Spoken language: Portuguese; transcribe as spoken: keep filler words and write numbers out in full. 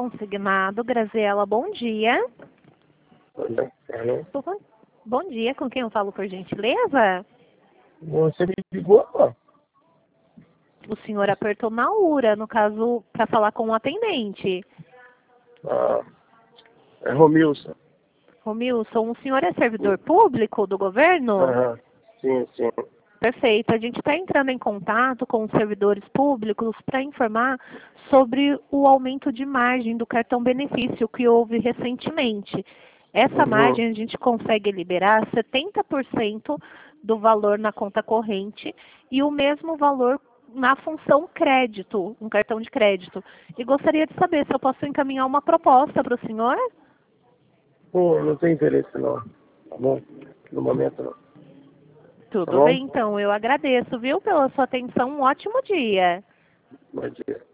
consignado. Graziela, bom dia. Alô? Bom dia, com quem eu falo, por gentileza? Você me ligou, ó. O senhor apertou na URA, no caso, para falar com o atendente. Ah, é Romilson. Romilson, o senhor é servidor público do governo? Aham, sim, sim. Perfeito. A gente está entrando em contato com os servidores públicos para informar sobre o aumento de margem do cartão benefício que houve recentemente. Essa Uhum. margem a gente consegue liberar setenta por cento do valor na conta corrente e o mesmo valor na função crédito, um cartão de crédito. E gostaria de saber se eu posso encaminhar uma proposta para o senhor? Pô, não tem interesse não. Tá bom? No momento não. Tá Tudo bom? bem, então. Eu agradeço, viu, pela sua atenção. Um ótimo dia. Bom dia.